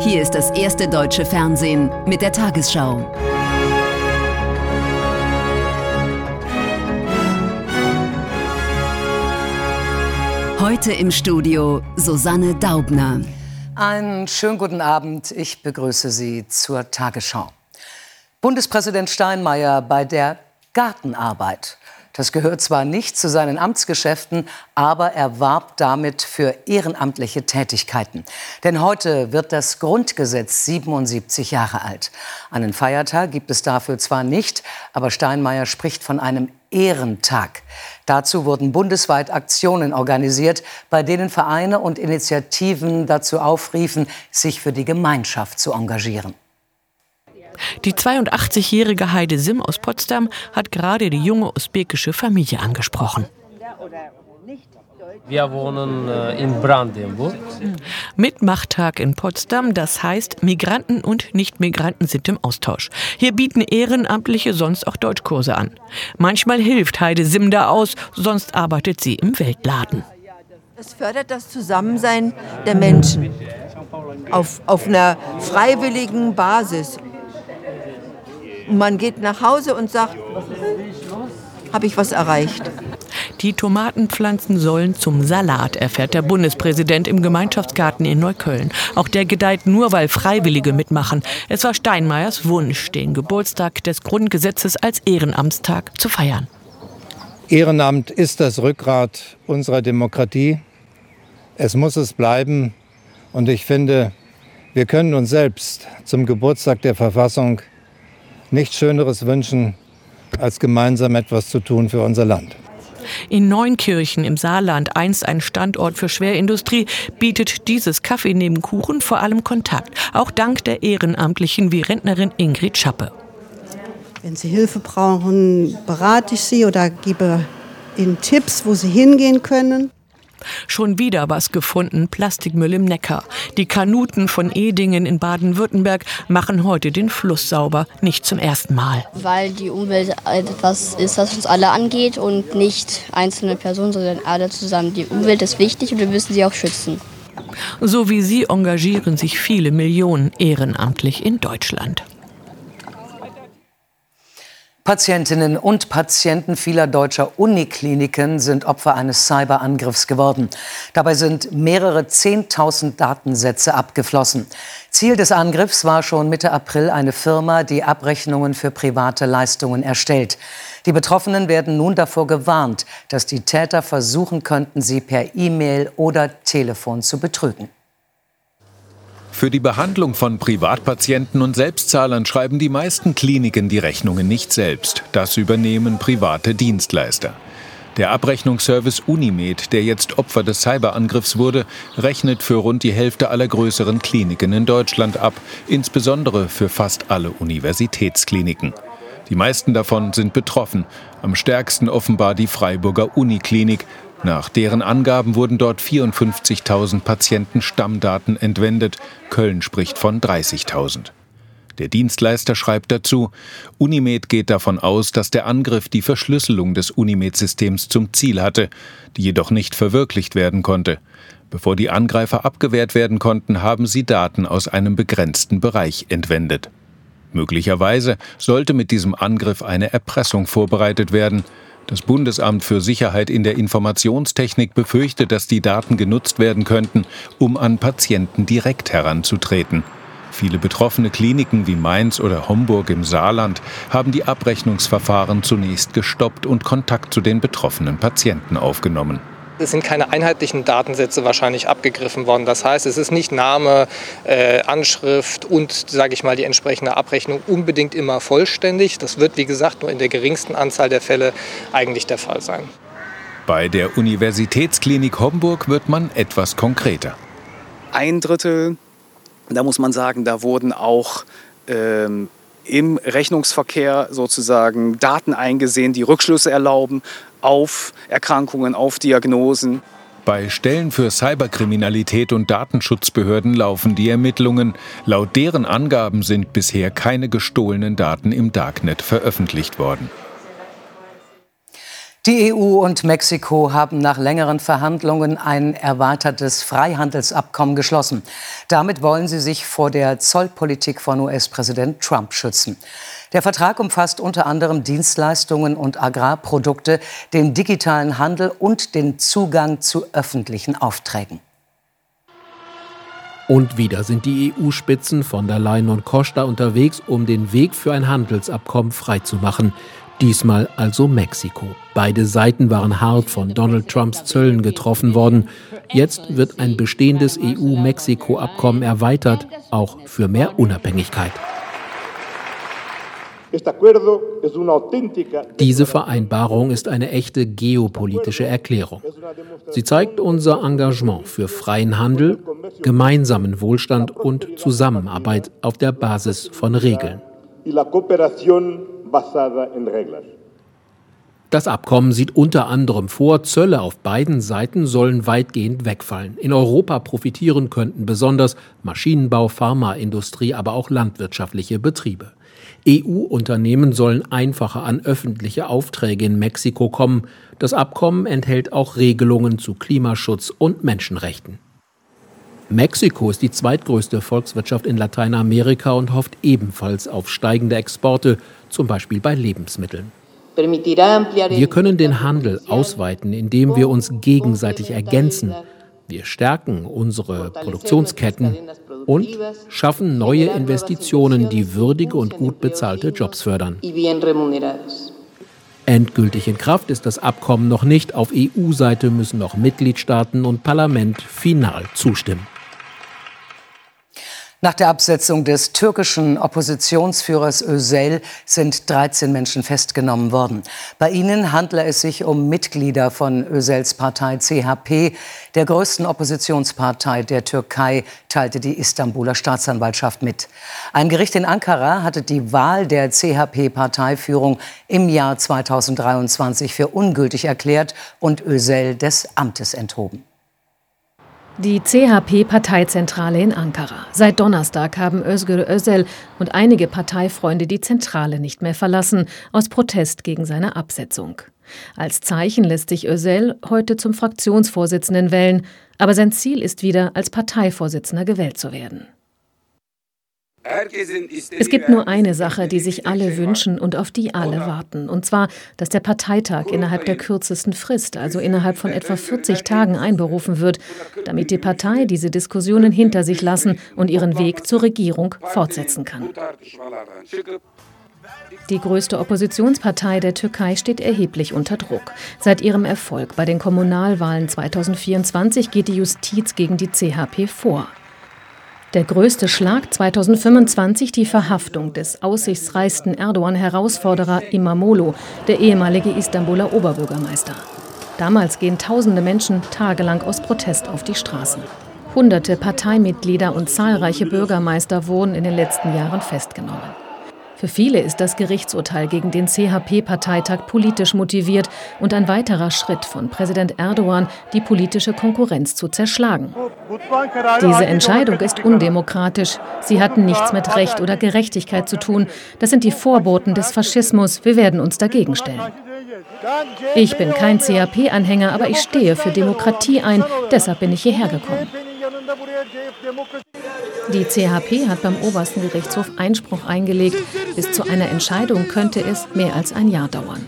Hier ist das erste deutsche Fernsehen mit der Tagesschau. Heute im Studio Susanne Daubner. Einen schönen guten Abend. Ich begrüße Sie zur Tagesschau. Bundespräsident Steinmeier bei der Gartenarbeit. Das gehört zwar nicht zu seinen Amtsgeschäften, aber er warb damit für ehrenamtliche Tätigkeiten. Denn heute wird das Grundgesetz 77 Jahre alt. Einen Feiertag gibt es dafür zwar nicht, aber Steinmeier spricht von einem Ehrentag. Dazu wurden bundesweit Aktionen organisiert, bei denen Vereine und Initiativen dazu aufriefen, sich für die Gemeinschaft zu engagieren. Die 82-jährige Heide Sim aus Potsdam hat gerade die junge usbekische Familie angesprochen. Wir wohnen in Brandenburg. Mitmachtag in Potsdam, das heißt, Migranten und Nicht-Migranten sind im Austausch. Hier bieten Ehrenamtliche sonst auch Deutschkurse an. Manchmal hilft Heide Sim da aus, sonst arbeitet sie im Weltladen. Es fördert das Zusammensein der Menschen auf einer freiwilligen Basis. Man geht nach Hause und sagt, habe ich was erreicht. Die Tomatenpflanzen sollen zum Salat, erfährt der Bundespräsident im Gemeinschaftsgarten in Neukölln. Auch der gedeiht nur, weil Freiwillige mitmachen. Es war Steinmeiers Wunsch, den Geburtstag des Grundgesetzes als Ehrenamtstag zu feiern. Ehrenamt ist das Rückgrat unserer Demokratie. Es muss es bleiben. Und ich finde, wir können uns selbst zum Geburtstag der Verfassung nichts Schöneres wünschen, als gemeinsam etwas zu tun für unser Land. In Neunkirchen im Saarland, einst ein Standort für Schwerindustrie, bietet dieses Kaffee neben Kuchen vor allem Kontakt. Auch dank der Ehrenamtlichen wie Rentnerin Ingrid Schappe. Wenn Sie Hilfe brauchen, berate ich Sie oder gebe Ihnen Tipps, wo Sie hingehen können. Schon wieder was gefunden, Plastikmüll im Neckar. Die Kanuten von Edingen in Baden-Württemberg machen heute den Fluss sauber, nicht zum ersten Mal. Weil die Umwelt etwas ist, das uns alle angeht und nicht einzelne Personen, sondern alle zusammen. Die Umwelt ist wichtig und wir müssen sie auch schützen. So wie sie engagieren sich viele Millionen ehrenamtlich in Deutschland. Patientinnen und Patienten vieler deutscher Unikliniken sind Opfer eines Cyberangriffs geworden. Dabei sind mehrere 10.000 Datensätze abgeflossen. Ziel des Angriffs war schon Mitte April eine Firma, die Abrechnungen für private Leistungen erstellt. Die Betroffenen werden nun davor gewarnt, dass die Täter versuchen könnten, sie per E-Mail oder Telefon zu betrügen. Für die Behandlung von Privatpatienten und Selbstzahlern schreiben die meisten Kliniken die Rechnungen nicht selbst. Das übernehmen private Dienstleister. Der Abrechnungsservice Unimed, der jetzt Opfer des Cyberangriffs wurde, rechnet für rund die Hälfte aller größeren Kliniken in Deutschland ab, insbesondere für fast alle Universitätskliniken. Die meisten davon sind betroffen, am stärksten offenbar die Freiburger Uniklinik. Nach deren Angaben wurden dort 54.000 Patienten Stammdaten entwendet. Köln spricht von 30.000. Der Dienstleister schreibt dazu, Unimed geht davon aus, dass der Angriff die Verschlüsselung des Unimed-Systems zum Ziel hatte, die jedoch nicht verwirklicht werden konnte. Bevor die Angreifer abgewehrt werden konnten, haben sie Daten aus einem begrenzten Bereich entwendet. Möglicherweise sollte mit diesem Angriff eine Erpressung vorbereitet werden. Das Bundesamt für Sicherheit in der Informationstechnik befürchtet, dass die Daten genutzt werden könnten, um an Patienten direkt heranzutreten. Viele betroffene Kliniken wie Mainz oder Homburg im Saarland haben die Abrechnungsverfahren zunächst gestoppt und Kontakt zu den betroffenen Patienten aufgenommen. Es sind keine einheitlichen Datensätze wahrscheinlich abgegriffen worden. Das heißt, es ist nicht Name, Anschrift und, sage ich mal, die entsprechende Abrechnung unbedingt immer vollständig. Das wird, wie gesagt, nur in der geringsten Anzahl der Fälle eigentlich der Fall sein. Bei der Universitätsklinik Homburg wird man etwas konkreter. 1/3, da muss man sagen, da wurden auch im Rechnungsverkehr sozusagen Daten eingesehen, die Rückschlüsse erlauben auf Erkrankungen, auf Diagnosen. Bei Stellen für Cyberkriminalität und Datenschutzbehörden laufen die Ermittlungen. Laut deren Angaben sind bisher keine gestohlenen Daten im Darknet veröffentlicht worden. Die EU und Mexiko haben nach längeren Verhandlungen ein erweitertes Freihandelsabkommen geschlossen. Damit wollen sie sich vor der Zollpolitik von US-Präsident Trump schützen. Der Vertrag umfasst unter anderem Dienstleistungen und Agrarprodukte, den digitalen Handel und den Zugang zu öffentlichen Aufträgen. Und wieder sind die EU-Spitzen von der Leyen und Costa unterwegs, um den Weg für ein Handelsabkommen freizumachen. Diesmal also Mexiko. Beide Seiten waren hart von Donald Trumps Zöllen getroffen worden. Jetzt wird ein bestehendes EU-Mexiko-Abkommen erweitert, auch für mehr Unabhängigkeit. Diese Vereinbarung ist eine echte geopolitische Erklärung. Sie zeigt unser Engagement für freien Handel, gemeinsamen Wohlstand und Zusammenarbeit auf der Basis von Regeln. Das Abkommen sieht unter anderem vor, Zölle auf beiden Seiten sollen weitgehend wegfallen. In Europa profitieren könnten besonders Maschinenbau, Pharmaindustrie, aber auch landwirtschaftliche Betriebe. EU-Unternehmen sollen einfacher an öffentliche Aufträge in Mexiko kommen. Das Abkommen enthält auch Regelungen zu Klimaschutz und Menschenrechten. Mexiko ist die zweitgrößte Volkswirtschaft in Lateinamerika und hofft ebenfalls auf steigende Exporte, zum Beispiel bei Lebensmitteln. Wir können den Handel ausweiten, indem wir uns gegenseitig ergänzen. Wir stärken unsere Produktionsketten und schaffen neue Investitionen, die würdige und gut bezahlte Jobs fördern. Endgültig in Kraft ist das Abkommen noch nicht. Auf EU-Seite müssen noch Mitgliedstaaten und Parlament final zustimmen. Nach der Absetzung des türkischen Oppositionsführers Özel sind 13 Menschen festgenommen worden. Bei ihnen handle es sich um Mitglieder von Özels Partei CHP, der größten Oppositionspartei der Türkei, teilte die Istanbuler Staatsanwaltschaft mit. Ein Gericht in Ankara hatte die Wahl der CHP-Parteiführung im Jahr 2023 für ungültig erklärt und Özel des Amtes enthoben. Die CHP-Parteizentrale in Ankara. Seit Donnerstag haben Özgür Özel und einige Parteifreunde die Zentrale nicht mehr verlassen, aus Protest gegen seine Absetzung. Als Zeichen lässt sich Özel heute zum Fraktionsvorsitzenden wählen, aber sein Ziel ist wieder, als Parteivorsitzender gewählt zu werden. Es gibt nur eine Sache, die sich alle wünschen und auf die alle warten. Und zwar, dass der Parteitag innerhalb der kürzesten Frist, also innerhalb von etwa 40 Tagen, einberufen wird, damit die Partei diese Diskussionen hinter sich lassen und ihren Weg zur Regierung fortsetzen kann. Die größte Oppositionspartei der Türkei steht erheblich unter Druck. Seit ihrem Erfolg bei den Kommunalwahlen 2024 geht die Justiz gegen die CHP vor. Der größte Schlag 2025 die Verhaftung des aussichtsreichsten Erdogan-Herausforderer Imamoglu, der ehemalige Istanbuler Oberbürgermeister. Damals gehen tausende Menschen tagelang aus Protest auf die Straßen. Hunderte Parteimitglieder und zahlreiche Bürgermeister wurden in den letzten Jahren festgenommen. Für viele ist das Gerichtsurteil gegen den CHP-Parteitag politisch motiviert und ein weiterer Schritt von Präsident Erdogan, die politische Konkurrenz zu zerschlagen. Diese Entscheidung ist undemokratisch. Sie hatten nichts mit Recht oder Gerechtigkeit zu tun. Das sind die Vorboten des Faschismus. Wir werden uns dagegen stellen. Ich bin kein CHP-Anhänger, aber ich stehe für Demokratie ein. Deshalb bin ich hierher gekommen. Die CHP hat beim obersten Gerichtshof Einspruch eingelegt. Bis zu einer Entscheidung könnte es mehr als ein Jahr dauern.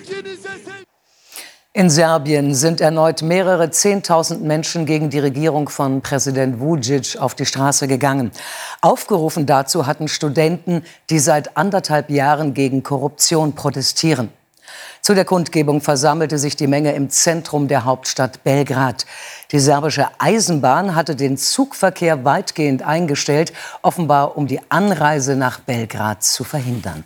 In Serbien sind erneut mehrere 10.000 Menschen gegen die Regierung von Präsident Vučić auf die Straße gegangen. Aufgerufen dazu hatten Studenten, die seit 1,5 Jahren gegen Korruption protestieren. Zu der Kundgebung versammelte sich die Menge im Zentrum der Hauptstadt Belgrad. Die serbische Eisenbahn hatte den Zugverkehr weitgehend eingestellt, offenbar um die Anreise nach Belgrad zu verhindern.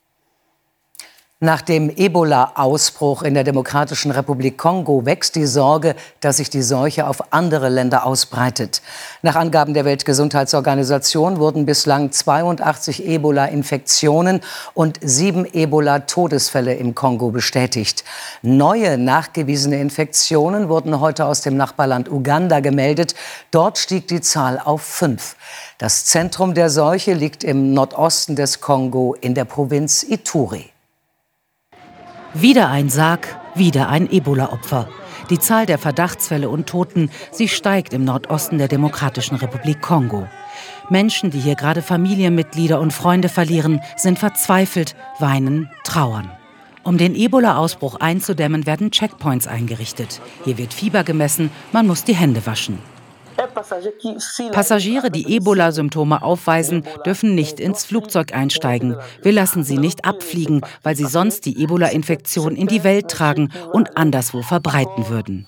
Nach dem Ebola-Ausbruch in der Demokratischen Republik Kongo wächst die Sorge, dass sich die Seuche auf andere Länder ausbreitet. Nach Angaben der Weltgesundheitsorganisation wurden bislang 82 Ebola-Infektionen und 7 Ebola-Todesfälle im Kongo bestätigt. Neue nachgewiesene Infektionen wurden heute aus dem Nachbarland Uganda gemeldet. Dort stieg die Zahl auf 5. Das Zentrum der Seuche liegt im Nordosten des Kongo in der Provinz Ituri. Wieder ein Sarg, Wieder ein Ebola-Opfer. Die Zahl der Verdachtsfälle und Toten, sie steigt im Nordosten der Demokratischen Republik Kongo. Menschen, die hier gerade Familienmitglieder und Freunde verlieren, sind verzweifelt, weinen, trauern. Um den Ebola-Ausbruch einzudämmen, werden Checkpoints eingerichtet. Hier wird Fieber gemessen, man muss die Hände waschen. Passagiere, die Ebola-Symptome aufweisen, dürfen nicht ins Flugzeug einsteigen. Wir lassen sie nicht abfliegen, weil sie sonst die Ebola-Infektion in die Welt tragen und anderswo verbreiten würden.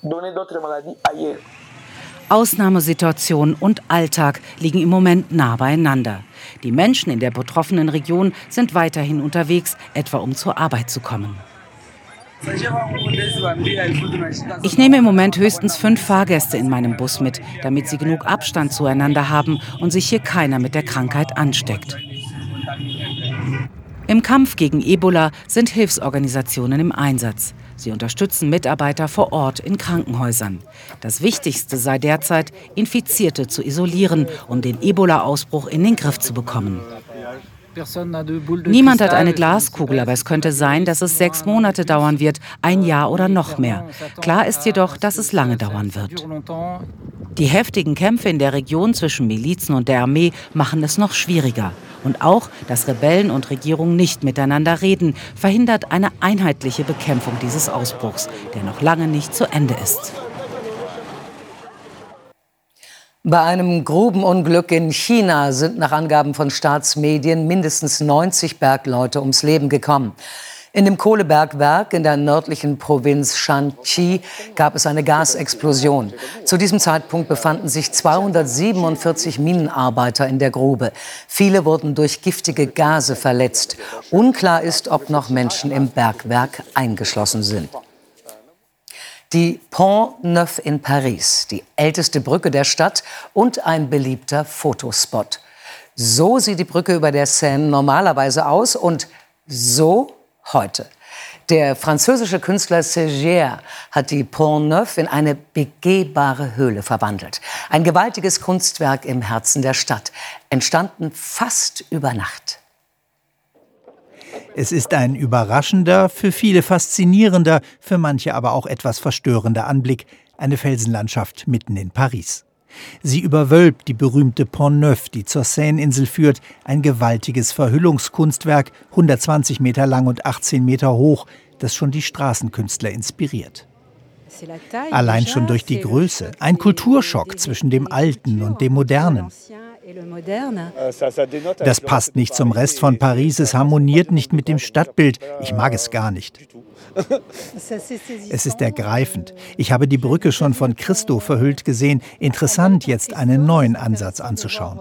Ausnahmesituation und Alltag liegen im Moment nah beieinander. Die Menschen in der betroffenen Region sind weiterhin unterwegs, etwa um zur Arbeit zu kommen. Ich nehme im Moment höchstens 5 Fahrgäste in meinem Bus mit, damit sie genug Abstand zueinander haben und sich hier keiner mit der Krankheit ansteckt. Im Kampf gegen Ebola sind Hilfsorganisationen im Einsatz. Sie unterstützen Mitarbeiter vor Ort in Krankenhäusern. Das Wichtigste sei derzeit, Infizierte zu isolieren, um den Ebola-Ausbruch in den Griff zu bekommen. Niemand hat eine Glaskugel, aber es könnte sein, dass es 6 Monate dauern wird, 1 Jahr oder noch mehr. Klar ist jedoch, dass es lange dauern wird. Die heftigen Kämpfe in der Region zwischen Milizen und der Armee machen es noch schwieriger. Und auch, dass Rebellen und Regierung nicht miteinander reden, verhindert eine einheitliche Bekämpfung dieses Ausbruchs, der noch lange nicht zu Ende ist. Bei einem Grubenunglück in China sind nach Angaben von Staatsmedien mindestens 90 Bergleute ums Leben gekommen. In dem Kohlebergwerk in der nördlichen Provinz Shanxi gab es eine Gasexplosion. Zu diesem Zeitpunkt befanden sich 247 Minenarbeiter in der Grube. Viele wurden durch giftige Gase verletzt. Unklar ist, ob noch Menschen im Bergwerk eingeschlossen sind. Die Pont Neuf in Paris, die älteste Brücke der Stadt und ein beliebter Fotospot. So sieht die Brücke über der Seine normalerweise aus und so heute. Der französische Künstler Séguier hat die Pont Neuf in eine begehbare Höhle verwandelt. Ein gewaltiges Kunstwerk im Herzen der Stadt, entstanden fast über Nacht. Es ist ein überraschender, für viele faszinierender, für manche aber auch etwas verstörender Anblick, eine Felsenlandschaft mitten in Paris. Sie überwölbt die berühmte Pont Neuf, die zur Seine-Insel führt, ein gewaltiges Verhüllungskunstwerk, 120 Meter lang und 18 Meter hoch, das schon die Straßenkünstler inspiriert. Allein schon durch die Größe, ein Kulturschock zwischen dem Alten und dem Modernen. Das passt nicht zum Rest von Paris, es harmoniert nicht mit dem Stadtbild. Ich mag es gar nicht. Es ist ergreifend. Ich habe die Brücke schon von Christo verhüllt gesehen. Interessant, jetzt einen neuen Ansatz anzuschauen.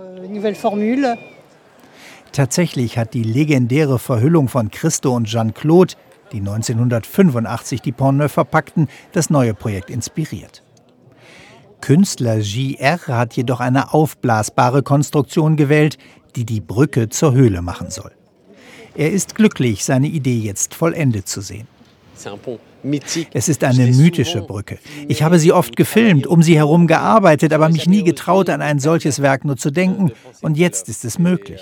Tatsächlich hat die legendäre Verhüllung von Christo und Jeanne-Claude, die 1985 die Pont Neuf verpackten, das neue Projekt inspiriert. Künstler JR hat jedoch eine aufblasbare Konstruktion gewählt, die die Brücke zur Höhle machen soll. Er ist glücklich, seine Idee jetzt vollendet zu sehen. Es ist eine mythische Brücke. Ich habe sie oft gefilmt, um sie herum gearbeitet, aber mich nie getraut, an ein solches Werk nur zu denken. Und jetzt ist es möglich.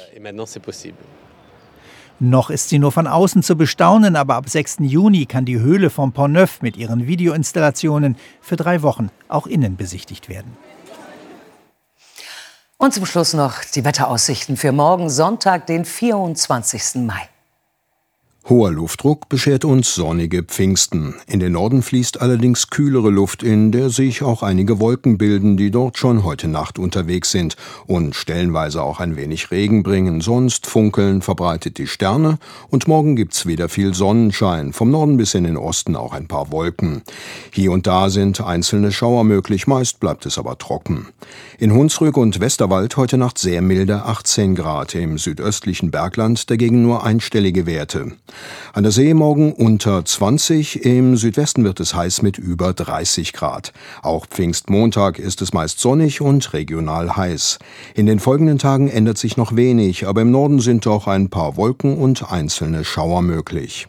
Noch ist sie nur von außen zu bestaunen, aber ab 6. Juni kann die Höhle vom Pont Neuf mit ihren Videoinstallationen für 3 Wochen auch innen besichtigt werden. Und zum Schluss noch die Wetteraussichten für morgen Sonntag, den 24. Mai. Hoher Luftdruck beschert uns sonnige Pfingsten. In den Norden fließt allerdings kühlere Luft in, der sich auch einige Wolken bilden, die dort schon heute Nacht unterwegs sind und stellenweise auch ein wenig Regen bringen. Sonst funkeln verbreitet die Sterne und morgen gibt's wieder viel Sonnenschein. Vom Norden bis in den Osten auch ein paar Wolken. Hier und da sind einzelne Schauer möglich, meist bleibt es aber trocken. In Hunsrück und Westerwald heute Nacht sehr milde 18 Grad, im südöstlichen Bergland dagegen nur einstellige Werte. An der See morgen unter 20, im Südwesten wird es heiß mit über 30 Grad. Auch Pfingstmontag ist es meist sonnig und regional heiß. In den folgenden Tagen ändert sich noch wenig, aber im Norden sind auch ein paar Wolken und einzelne Schauer möglich.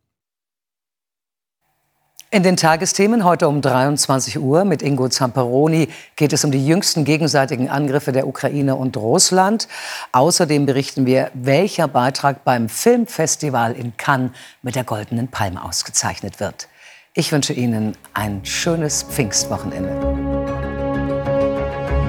In den Tagesthemen heute um 23 Uhr mit Ingo Zamperoni geht es um die jüngsten gegenseitigen Angriffe der Ukraine und Russland. Außerdem berichten wir, welcher Beitrag beim Filmfestival in Cannes mit der Goldenen Palme ausgezeichnet wird. Ich wünsche Ihnen ein schönes Pfingstwochenende.